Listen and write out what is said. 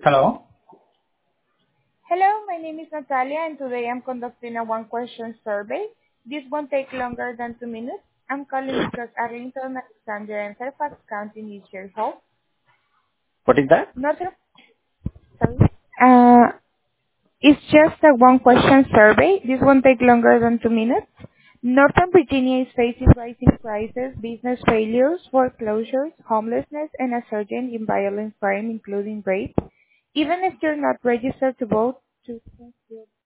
Hello. Hello, my name is Natalia, and today I'm conducting a one-question survey. This won't take longer than 2 minutes. I'm calling because Arlington, Alexander, and Fairfax County needs your help. What is that? Northern, sorry. It's just a one-question survey. This won't take longer than 2 minutes. Northern Virginia is facing rising prices, business failures, foreclosures, homelessness, and a surge in violent crime, including rape. Even if you're not registered to vote,